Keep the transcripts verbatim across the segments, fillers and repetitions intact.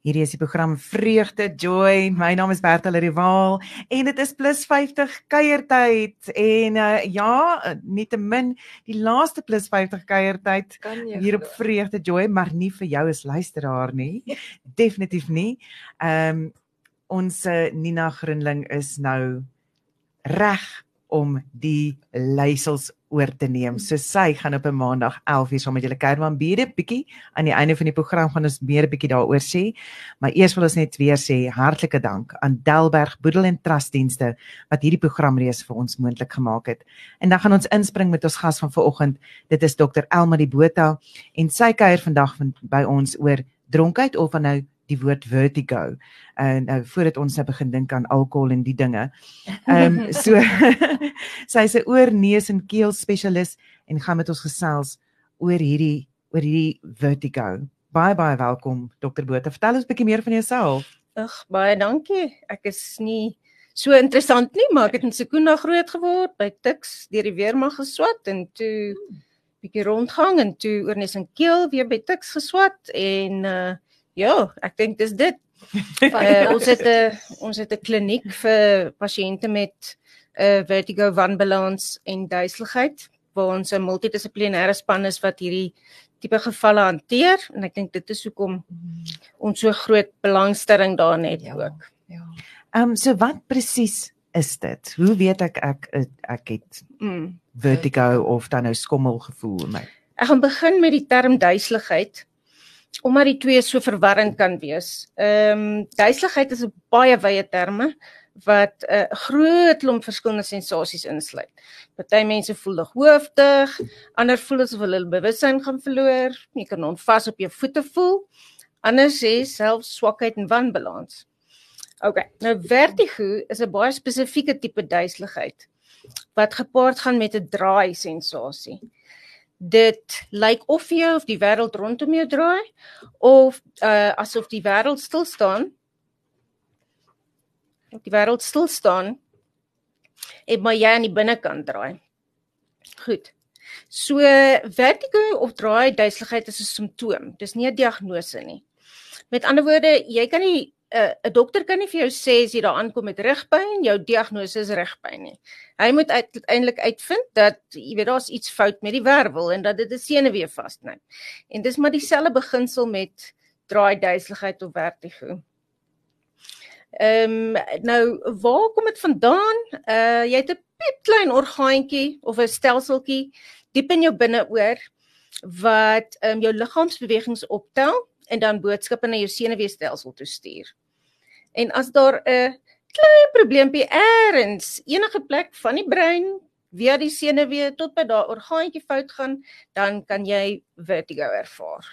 Hierdie is die program Vreugde Joy. My naam is Bertha Rivaal en dit is plus vyftig kuiertyd. En uh, ja, nietemin die laaste plus vyftig kuiertyd hier op Vreugde Joy, maar nie vir jou as luisteraar nie. Definitief nie. Um, ons uh, Nina Groenling is nou reg om die leisels oor te neem. So sy gaan op 'n maandag elf uur saam met julle kuier, maar baie bietjie aan die einde van die program gaan ons meer 'n bietjie daaroor sê. Maar eers wil ons net weer sê hartlike dank aan Delberg Boedel en Trustdienste wat hierdie programreeks vir ons moontlik gemaak het. En dan gaan ons inspring met ons gas van vanoggend. Dit is dokter Elma die Botha en sy kuier vandag van, by ons oor dronkheid of nou die woord vertigo. En nou voordat ons nou begin dink aan alkohol en die dinge. Ehm um, so sy is 'n oor, neus en keel spesialis en gaan met ons gesels oor hierdie oor hierdie vertigo. Baie baie welkom dokter Botha. Vertel ons 'n bietjie meer van jouself. Ag, baie dankie. Ek is nie so interessant nie, maar ek het in Sekunda groot geword, by Tuks deur die weermag geswat en toe bietjie rondgang en toe oor neus en keel weer by Tuks geswat en uh, ja, ek dink dis dit. uh, ons het 'n ons het 'n kliniek vir pasiënte met uh, vertigo, wanbalans en duiseligheid, waar ons 'n multidissiplinêre span is wat hierdie tipe gevalle hanteer en ek dink dit is hoekom ons so groot belangstelling daarin het ja, ook. Ja. Ehm um, so wat presies is dit? Hoe weet ek ek ek, ek het mm. vertigo of dan nou skommelgevoel in my? Ek gaan begin met die term duiseligheid. Omdat die twee so verwarrend kan wees. Ehm um, duiseligheid is 'n baie wye terme wat 'n uh, groot klomp verskillende sensasies insluit. Party mense voel hoofdig, ander voel asof hulle hul bewussyn gaan verloor, jy kan onvas op jou voete voel, ander sê selfs swakheid en wanbalans. Okay, nou vertigo is 'n baie spesifieke tipe duiseligheid wat gepaard gaan met 'n draai sensasie. Dit lyk of jou of die wêreld rondom jou draai, of uh, asof die wêreld stil staan, of die wêreld stil staan, en maar jy aan die binnekant draai. Goed. So, vertigo of draai duiseligheid is 'n simptoom, dis nie 'n diagnose nie. Met ander woorde, jy kan nie 'n uh, dokter kan nie vir jou sê as jy daar aankom met rugpyn, jou diagnose is rugpyn nie. Hy moet uiteindelik uitvind dat jy weet daar's iets fout met die wervel en dat dit 'n senuwee vasknyp. En dis maar dieselfde beginsel met draai duiseligheid of vertigo. Ehm um, nou waar kom dit vandaan? Uh jy het 'n piepklein orgaantjie of 'n stelseltjie diep in jou binneoor wat ehm um, jou liggaamsbewegings optel en dan boodskappe na jou senuweestelsel toe stuur. En as daar 'n klein probleempie eers enige plek van die brein via die senuwee tot by daai orgaantjie fout gaan, dan kan jy vertigo ervaar.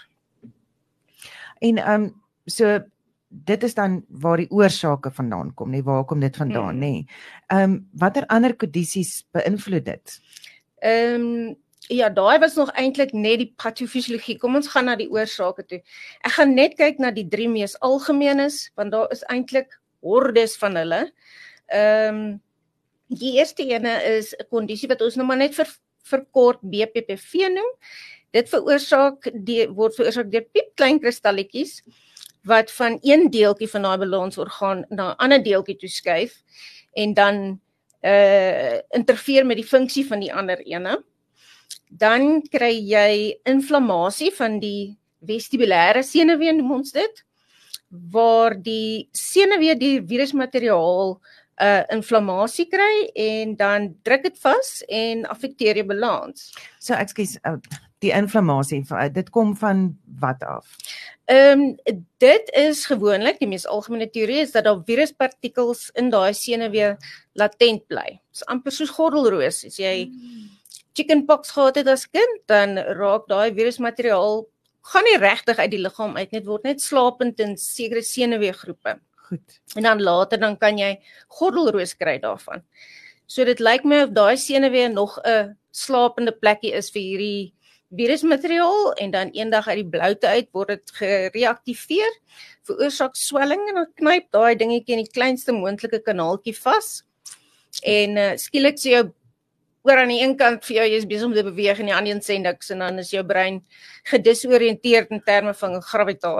En ehm um, so dit is dan waar die oorsake vandaan kom, nie waar kom dit vandaan hmm. nie. Ehm um, watter ander kondisies beïnvloed dit? Ehm um, Ja, daai was nog eintlik net die patofisiologie. Kom ons gaan na die oorsake toe. Ek gaan net kyk na die drie mees algemeenes, want daar is eintlik hordes van hulle. Ehm um, die eerste ene is 'n kondisie wat ons nou maar net vir verkort B P P V noem. Dit veroorsaak die word veroorsaak deur piepklein kristalletjies wat van een deeltjie van daai balansorgaan na 'n ander deeltjie toe skuif en dan uh interfereer met die funksie van die ander ene. Dan kry jy inflammasie van die vestibulêre senuwee, noem ons dit, waar die senuwee die virusmateriaal uh, inflammasie kry en dan druk dit vas en affekteer jou balans. So, ekskuus, uh, die inflammasie, dit kom van wat af? Ehm um, dit is gewoonlik, die mees algemene teorie is dat daar viruspartikels in daai senuwee latent bly. Dit is amper soos gordelroos, as jy hmm. chickenpox gehad het as kind, dan raak daai virusmateriaal gaan nie regtig uit die liggaam uit, net word net slapend in sekere senuweegroepe. Goed. En dan later dan kan jy gordelroos kry daarvan. So dit lyk my of daai senuwee nog 'n slapende plekkie is vir hierdie virusmateriaal en dan eendag uit die bloute uit word dit gereaktiveer, veroorsaak swelling en dan knyp daai dingetjie in die kleinste moontlike kanaaltjie vas. En uh, skielik sê jou oor aan die een kant vir jou, jy is besig om te beweeg en die ander een sê niks en dan is jou brein gedisoriënteerd in terme van gravitasie.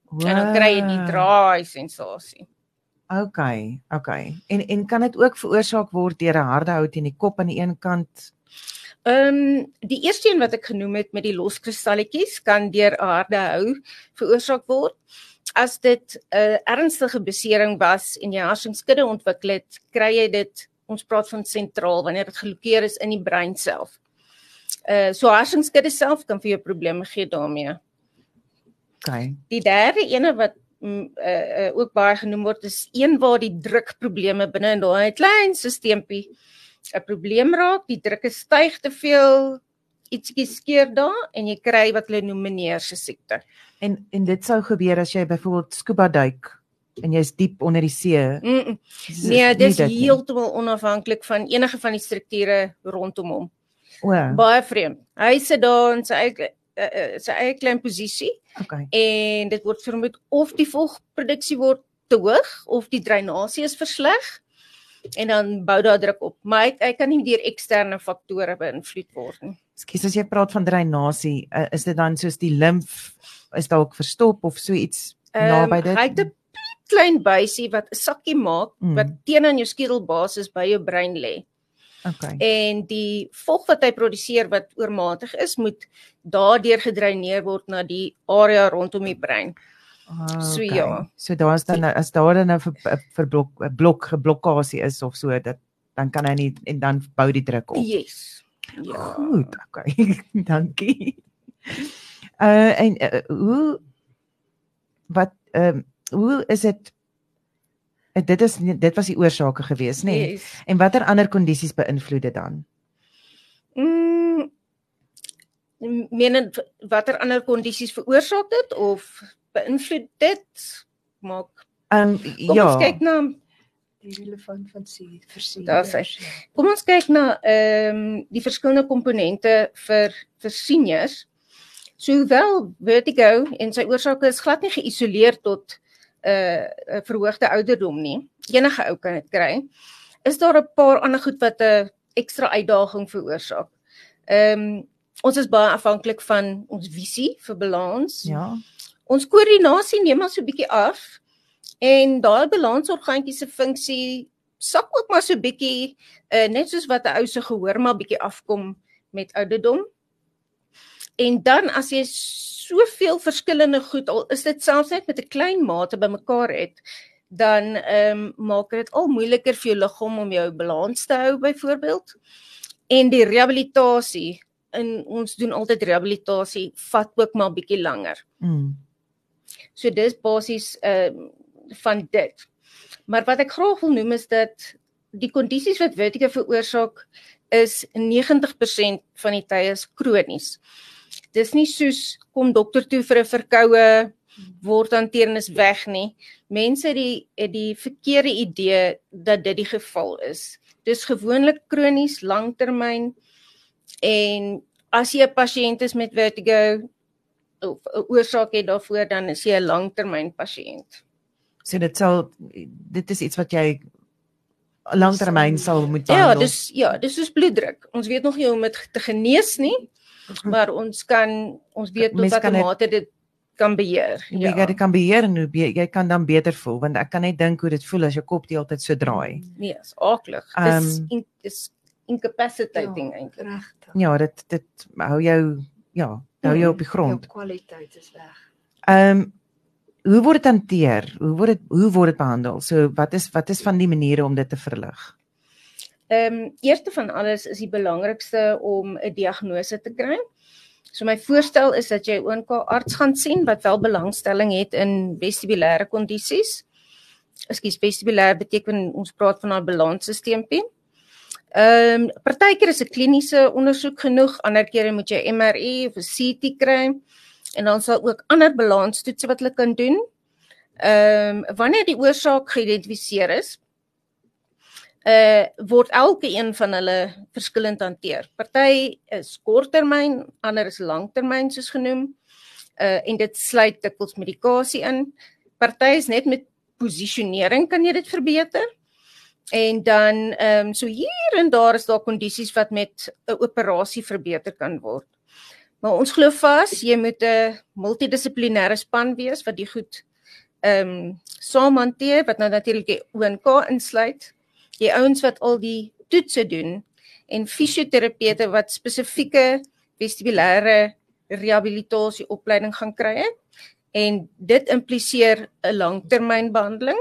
Wow. En dan kry jy die draai sensasie. Okay, okay. En en kan dit ook veroorsaak word deur 'n harde hout in die kop aan die een kant? Ehm um, die eerste een wat ek genoem het met die loskristalletjies kan deur 'n harde hou veroorsaak word. As dit 'n uh, ernstige besering was en jy hersenskudde ontwikkel het, kry jy dit, ons praat van sentraal, wanneer dit gelokeer is in die brein self. Uh, so hersenskudde self kan vir jou probleme gee daarmee. Okay. Die derde ene wat mm, uh, uh, ook baie genoem word, is een waar die drukprobleme binne in daai klein sisteempie 'n probleem raak, die druk styg te veel, ietsie skeer daar en jy kry wat hulle noem Meniere se siekte. En en dit sou gebeur as jy byvoorbeeld scuba duik en jy's diep onder die see. Mm -mm. Nee, dis heeltemal onafhanklik van enige van die strukture rondom hom. O. Baie vreemd. Hy sit daar in sy eie uh, sy eie klein posisie. Okay. En dit word vermoed of die voegproduksie word te hoog of die drainasie is versleg. En dan bou daar druk op. Maar hy, hy kan nie deur eksterne faktore beïnvloed word nie. Ekskuus, as jy praat van drainasie, is dit dan soos die limf is dalk verstop of so iets um, naby dit? Hy het 'n klein buisie wat 'n sakkie maak mm. wat teen aan jou skedelbasis by jou brein lê. Okay. En die vog wat hy produseer wat oormatig is, moet daardeur gedreineer word na die area rondom die brein. Ah, so okay. ja. So daar is dan as daar dan 'n verblok 'n blok geblokkasie is of so, dat dan kan hy nie en dan bou die druk op. Yes. Ja. Goed, okay. Dankie. Uh en uh, hoe wat ehm um, hoe is dit dit is dit was die oorsake gewees, nê? Nee? Yes. En watter ander kondisies beïnvloed dit dan? Mm, meen watter ander kondisies veroorsaak dit of beïnvloed dit? Maak Ehm um, Kom ja. ons kyk na die relevant van sie Daar's hy. Kom ons kyk na ehm um, die verskillende komponente vir vir seniors. So hoewel vertigo en sy oorsake is glad nie geïsoleer tot 'n uh, verhoogde ouderdom nie. Enige ou kan dit kry. Is daar 'n paar ander goed wat 'n ekstra uitdaging veroorsaak. Ehm um, ons is baie afhanklik van ons visie vir balans. Ja. Ons koördinasie neem maar so 'n bietjie af. En daai balansorgaantjie se funksie sak ook maar so 'n bietjie uh, net soos wat 'n ou se gehoor maar bietjie afkom met ouderdom. En dan as jy soveel verskillende goed, al is dit selfs net met 'n klein mate bymekaar het, dan ehm um, maak dit al moeiliker vir jou liggaam om jou balans te hou byvoorbeeld. En die rehabilitasie, en ons doen altyd rehabilitasie, vat ook maar bietjie langer. Mm. So dis basies ehm uh, van dit. Maar wat ek graag wil noem is dat die kondisies wat vertigo veroorsaak is negentig persent van die tye is kronies. Dis nie soos kom dokter toe vir 'n verkoue, word hanteer en is weg nie. Mense het die, het die verkeerde idee dat dit die geval is. Dis gewoonlik kronies, langtermyn, en as jy 'n pasiënt is met vertigo of 'n oorsaak het daarvoor, dan is jy 'n langtermyn pasiënt. So dit sal dit is iets wat jy langtermyn sal moet Ja, behandel. dis ja, dis soos bloeddruk. Ons weet nog nie hoe om dit te genees nie, maar ons kan ons weet tot watter mate dit kan beheer. Ja. Jy kan beheer en hoe be, jy kan dan beter voel, want ek kan net dink hoe dit voel as jou kop die hele tyd so draai. Nee, is aklig. Dis um, dis incapacitating ja, eintlik. Regtig. Ja, dit dit hou jou ja, hou jou op die grond. Jou kwaliteit is weg. Ehm um, hoe word dit hanteer? Hoe word dit hoe word dit behandel? So wat is wat is van die maniere om dit te verlig? Ehm um, eerste van alles is die belangrikste om 'n diagnose te kry. So my voorstel is dat jy 'n O N K-arts gaan sien wat wel belangstelling het in vestibulêre kondisies. Ekskuus, vestibulêr beteken ons praat van 'n balansstelsel. Ehm um, partykeer is 'n kliniese ondersoek genoeg, ander kere moet jy M R I of 'n C T kry. En dan sal ook ander balanstoetse wat hulle kan doen. Ehm um, wanneer die oorsaak geïdentifiseer is, uh word elke een van hulle verskillend hanteer. Party is korttermyn, ander is langtermyn soos genoem. Uh en dit sluit dikwels medikasie in. Party is net met posisionering kan jy dit verbeter. En dan ehm um, so hier en daar is daar kondisies wat met 'n operasie verbeter kan word. Maar ons glo vas, jy moet 'n multidissiplinêre span wees wat die goed ehm um, saam hanteer, wat nou natuurlik die O en K insluit, die ouens wat al die toetse doen en fisioterapeute wat spesifieke vestibulêre rehabilitasie opleiding gaan kry het. En dit impliseer 'n langtermynbehandeling,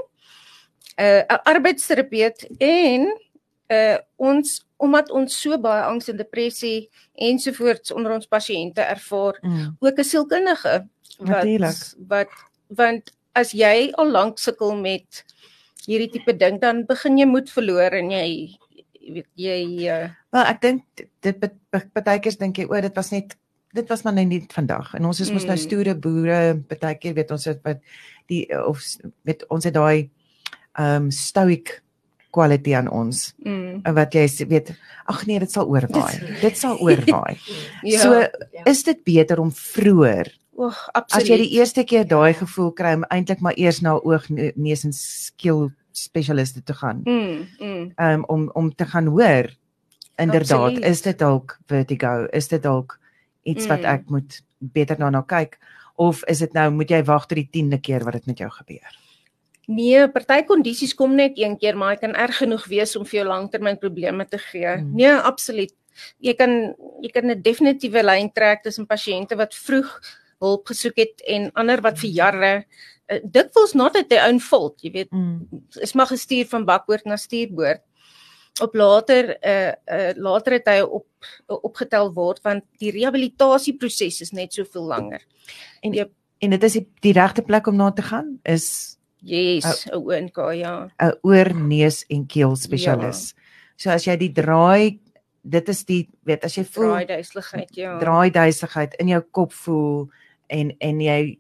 'n uh, 'n arbeidsterapeut en uh, ons omdat ons so baie angs en depressie ensovoorts onder ons pasiënte ervaar, Mm. ook 'n sielkundige Natuurlijk. wat wat want as jy al lank sukkel met hierdie tipe ding, dan begin jy moed verloor en jy jy weet jy uh, Wel, ek dink dit partykeer dink jy, o, dit was net dit was maar net nie vandag. En ons is mos nou Mm. stoere boere, partykeer weet ons het wat die of weet ons het daai ehm um, stoic quality aan ons. mm, En wat jy sê, weet, ag nee, dit sal oorwaai. Dit sal oorwaai. ja, So Ja. is dit beter om vroeër, oog, as jy absoluut. die eerste keer daai gevoel kry, om eintlik maar eers na oog, neus en keel spesialiste te gaan. Mm, mm. Um, om om te gaan hoor, inderdaad, Absoluut. is dit dalk vertigo, is dit dalk iets wat Mm. ek moet beter daarna kyk, of is dit nou, moet jy wag tot die tiende keer wat dit met jou gebeur? Nee, party kondisies kom net een keer, maar hy kan erg genoeg wees om vir jou langtermyn probleme te gee. Mm. Nee, absoluut. Jy kan jy kan 'n definitiewe lyn trek tussen pasiënte wat vroeg hulp gesoek het en ander wat vir jare uh, dikwels not at their own fault, jy weet, Mm. is maar gestuur van bakboord na stuurboord. Op later uh, uh, later het hy op uh, opgetel word want die rehabilitasieproses is net soveel langer. En, Yep. en dit is die, die regte plek om na te gaan, is Yes, 'n O en K, ja. 'n oor, neus en keel spesialis. Ja. So as jy die draai, dit is die, weet, as jy voel, Draaiduiseligheid, ja. draaiduisigheid in jou kop voel, en, en jy,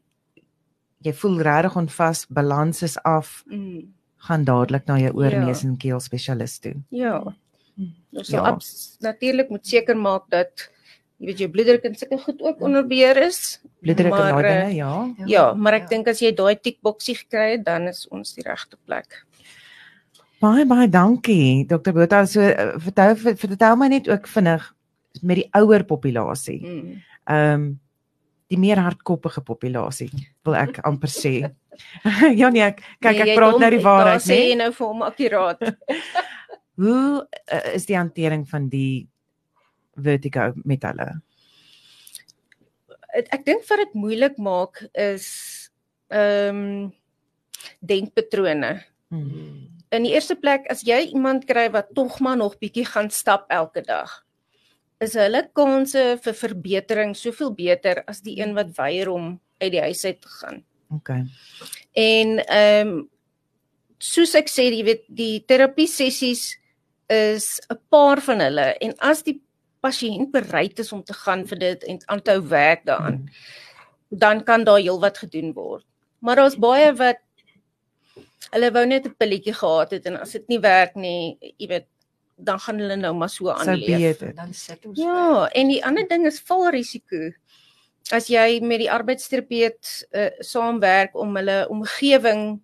jy voel regtig onvas, balans is af, Mm. gaan dadelik na jou oor, Ja. neus en keel spesialis toe. Ja. Mm. Ons Ja. sal abs- natuurlik moet seker maak dat jy weet jou bloeddruk en sulke goed ook onder beheer is. Bloeddruk en Maar, daai eh, dinge, ja. Ja, maar ek Ja. dink as jy daai tikboksie gekry het, dan is ons die regte plek. Baie baie dankie dokter Botha. So uh, vertel vertel my net ook vinnig met die ouer populasie. Mm. Ehm um, die meer hardkoppige populasie, wil ek amper sê. ja nee, ek kyk Nee, jy ek praat het nou die hom- waarheid, daar sê né? jy nou vir hom akkuraat. Hoe uh, is die hantering van die vertigo met hulle? Ek, ek dink wat dit moeilik maak is ehm um, denkpatrone. Hmm. In die eerste plek, as jy iemand kry wat tog maar nog bietjie gaan stap elke dag, is hulle kanse vir verbetering soveel beter as die een wat weier om uit die huis uit te gaan. Okay. En ehm um, soos ek sê, jy weet, die terapie sessies is 'n paar van hulle en as die pasiënt bereid is om te gaan vir dit en aan te hou werk daaraan, Hmm. dan kan daar heelwat gedoen word. Maar daar's baie wat hulle wou net 'n pilletjie gehad het en as dit nie werk nie, jy weet, dan gaan hulle nou maar so So aanleef. be it. Dan sit ons Ja, en die ander ding is valrisiko. As jy met die arbeidsterapeut uh, saamwerk om hulle omgewing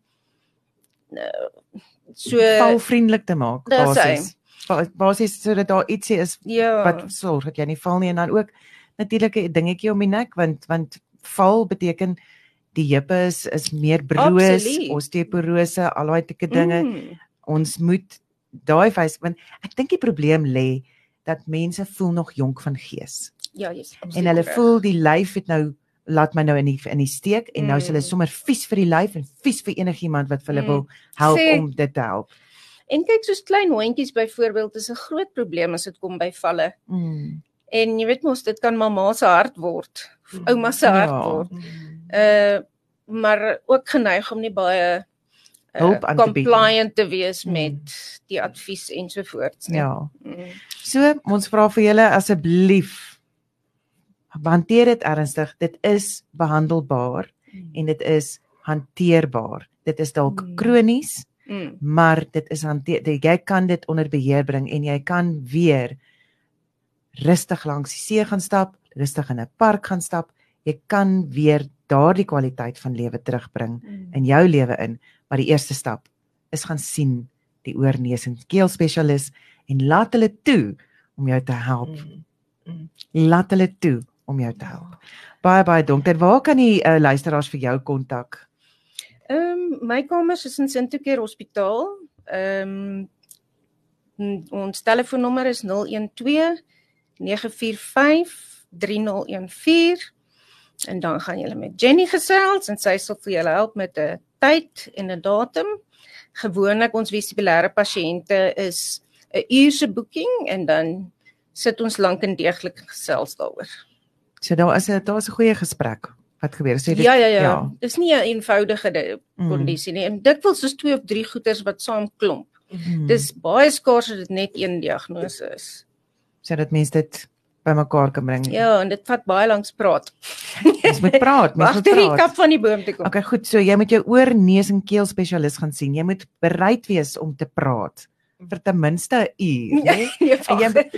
uh, so Valvriendelik te maak, Dis hy. basies. Ba- Basies sodat daar ietsie is ja, wat sorg dat jy nie val nie, en dan ook natuurlik 'n dingetjie om die nek, want want val beteken die heupe is is meer broos, Absoluut. osteoporose, al daai tipe dinge. Mm, Ons moet daai wys, want ek dink die probleem lê dat mense voel nog jonk van gees. ja, yes, En hulle voel die lyf het nou laat my nou in die in die steek, en nou is hulle Mm. sommer vies vir die lyf en vies vir enigiemand wat vir hulle Mm. wil help Sê- om dit te help. En kyk, soos klein hondjies byvoorbeeld is 'n groot probleem as dit kom by valle. Mm. En jy weet mos, dit kan mamma se hart word, of ouma se hart Ja. word. Mm. Uh maar ook geneig om nie baie uh, Hulp aan te bied. compliant te wees Mm. met die advies ensovoorts. nie. Ja. Mm. So, ons vra vir julle asseblief, hanteer dit ernstig. Dit is behandelbaar en dit is hanteerbaar. Dit is dalk Mm. kronies, Mm. maar dit is hanteer. Jy kan dit onder beheer bring en jy kan weer rustig langs die see gaan stap, rustig in 'n park gaan stap. Jy kan weer daardie kwaliteit van lewe terugbring Mm. in jou lewe in, maar die eerste stap is gaan sien die oor, neus en keel spesialis en laat hulle toe om jou te help. Mm. Mm. Laat hulle toe om jou te help. Baie baie dankie. Waar kan die uh, luisteraars vir jou kontak? Ehm um, my kamers is in Sint-Oeker Hospitaal. Ehm um, ons telefoonnommer is nul een twee nege vier vyf drie nul een vier en dan gaan julle met Jenny gesels en sy sal vir julle help met 'n tyd en 'n datum. Gewoonlik ons vestibulêre pasiënte is 'n uur se boeking en dan sit ons lank en deeglik gesels daaroor. So daar is 'n daar is 'n goeie gesprek wat gebeur. So dit, Ja ja ja, ja. dis nie 'n eenvoudige kondisie nie. En dikwels is twee of drie goeters wat saam klomp. Mm. Dis baie skaars dat dit net een diagnose is. Sodat mense dit bymekaar kan bring. Ja, en dit vat baie lank praat. Mens moet praat, mens Wag moet tot die praat. kap van die boom te kom. Okay, goed, so jy moet jou oor, neus en keel spesialis gaan sien. Jy moet bereid wees om te praat vir ten minste 'n uur, né? Nee, En jy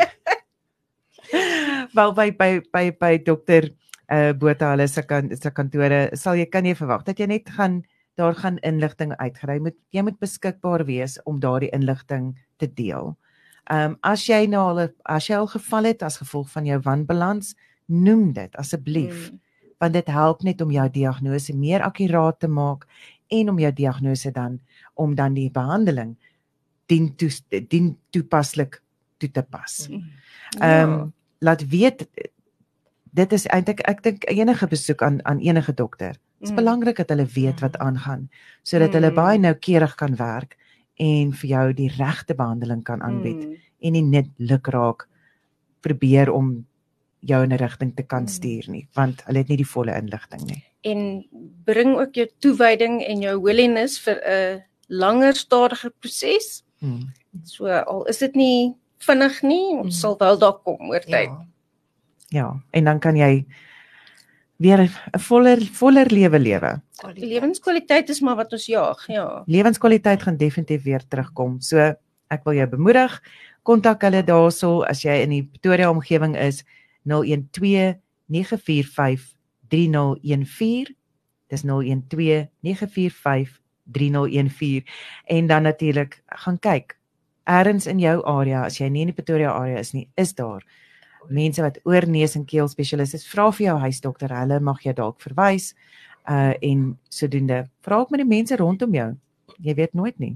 Wel by by by by dokter uh, Botha hulle se kan se kantore sal jy kan jy verwag dat jy net gaan daar gaan inligting uitgery moet jy moet beskikbaar wees om daardie inligting te deel. Ehm um, as jy nou al as jy al geval het as gevolg van jou wanbalans, noem dit asseblief. Mm. Want dit help net om jou diagnose meer akkuraat te maak en om jou diagnose dan om dan die behandeling dien toe dien toepaslik toe te pas. Mm. Ehm um, laat weet dit is eintlik ek dink enige besoek aan aan enige dokter. Dit is Mm. belangrik dat hulle weet wat aangaan sodat hulle Mm. baie noukeurig kan werk en vir jou die regte behandeling kan aanbied Mm. en nie net lukraak probeer om jou in 'n rigting te kan Mm. stuur nie, want hulle het nie die volle inligting nie. En bring ook jou toewyding en jou willingness vir 'n langer stadiger proses. Hmm. So al is dit nie vinnig nie, ons Mm. sal wel daar kom oor tyd. Ja. Ja, en dan kan jy weer 'n voller voller lewe lewe. Die lewenskwaliteit is maar wat ons jaag, ja. Lewenskwaliteit gaan definitief weer terugkom. So ek wil jou bemoedig, kontak hulle daarso as jy in die Pretoria omgewing is nul een twee nege vier vyf drie nul een vier. Dis nul een twee nege vier vyf drie nul een vier en dan natuurlik gaan kyk. Ergens in jou area, as jy nie in die Pretoria area is nie, is daar mense wat oor, neus en keel spesialiste is. Vra vir jou huisdokter, hulle mag jou dalk verwys. Uh en sodoende vra ook met die mense rondom jou. Jy weet nooit nie.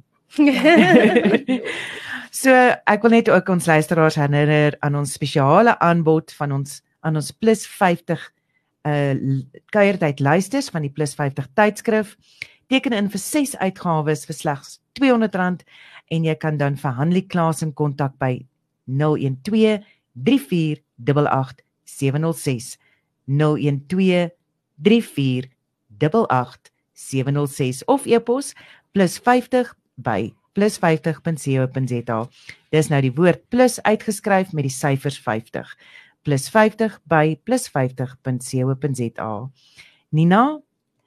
So ek wil net ook ons luisteraars herinner aan ons spesiale aanbod van ons aan ons plus vyftig uh kuiertyd luisters van die plus vyftig tydskrif. Teken in vir ses uitgawes vir slegs tweehonderd rand en jy kan dan vir Hanlie Klaasen kontak by nul een twee drie vier agt agt sewe nul ses nul een twee drie vier agt agt sewe nul ses of e-pos plus vyftig by plus vyftig punt co punt za. Dis nou die woord plus uitgeskryf met die syfers vyftig. plus vyftig by plus vyftig punt co punt za. Nina,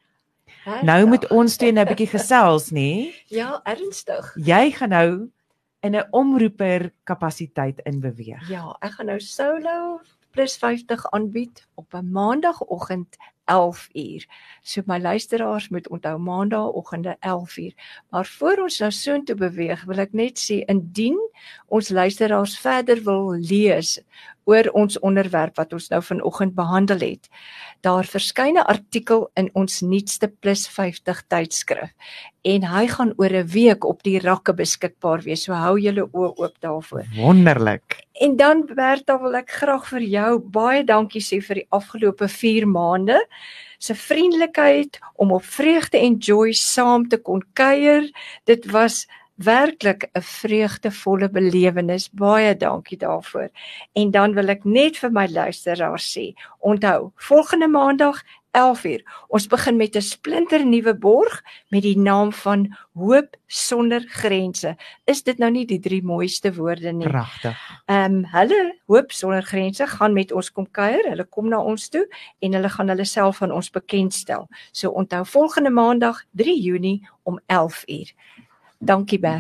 nou moet ons twee nou 'n bietjie gesels, nê? Ja, ernstig. Jy gaan nou in 'n omroeper kapasiteit in beweeg. Ja, ek gaan nou solo plus vyftig aanbied op 'n maandagooggend elf uur. So my luisteraars moet onthou maandagooggende elf uur. Maar voor ons nou soontoe beweeg, wil ek net sê indien ons luisteraars verder wil lees oor ons onderwerp wat ons nou vanoggend behandel het, daar verskyn 'n artikel in ons nuutste plus vyftig tydskrif en hy gaan oor 'n week op die rakke beskikbaar wees. So hou julle oë oop daarvoor. Wonderlik. En dan Bertha, wil ek graag vir jou baie dankie sê vir die afgelope vier maande se vriendelikheid om op Vreugde en Joy saam te kon kuier. Dit was werklik 'n vreugdevolle belewenis. Baie dankie daarvoor. En dan wil ek net vir my luisteraars sê, onthou, volgende maandag elf uur. Ons begin met 'n splinter nuwe borg met die naam van Hoop sonder grense. Is dit nou nie die drie mooiste woorde nie? Pragtig. Ehm um, hulle Hoop sonder grense gaan met ons kom kuier. Hulle kom na ons toe en hulle gaan hulle self aan ons bekendstel. So onthou volgende maandag drie Junie om elf uur. Dankie Bertha.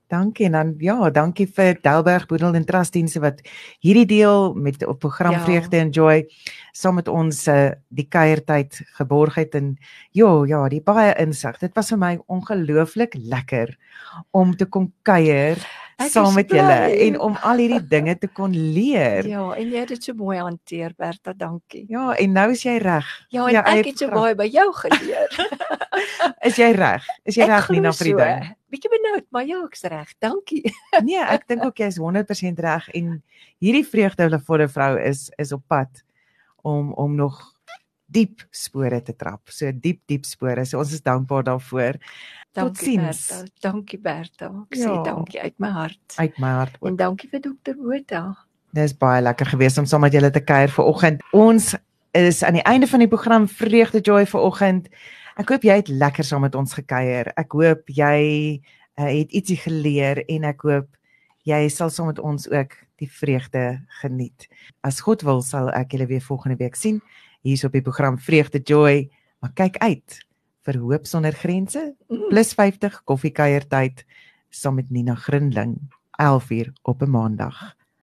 Dankie en dan ja, dankie vir Delberg Boedel en Trustdienste wat hierdie deel met op program Ja. Vreugde en Joy saam met ons uh, die kuiertyd geborg het en ja, ja, die baie insig. Dit was vir my ongelooflik lekker om te kon kuier Ek saam is met julle bly. en om al hierdie dinge te kon leer. Ja, en jy het dit so mooi hanteer, Bertha, dankie. Ja, en nou is jy reg. Ja, en Jou eie ek het so program. baie by jou geleer. Is jy reg? Is jy Ek reg glo Nina vir die so. ding? Bietjie benoud, maar ja, ek's reg. Dankie. Nee, ek dink ook jy is honderd persent reg en hierdie vreugdevolle vordervrou is is op pad om om nog diep spore te trap. So diep diep spore. So ons is dankbaar daarvoor. Dankie Totsiens. Bertha. Dankie Bertha. Ek Ja. sê dankie uit my hart. Uit my hart. En dankie vir dokter Botha. Dis baie lekker geweest om saam met julle te kuier vanoggend. Ons is aan die einde van die program Vreugde Joy vanoggend. Ek hoop jy het lekker saam met ons gekuier. Ek hoop jy uh, het ietsie geleer en ek hoop jy sal saam met ons ook die vreugde geniet. As God wil sal ek julle weer volgende week sien hier op die program Vreugde Joy. Maar kyk uit vir Hoop Sonder Grense plus vyftig koffiekuiertyd saam met Nina Grindling elf uur op 'n maandag.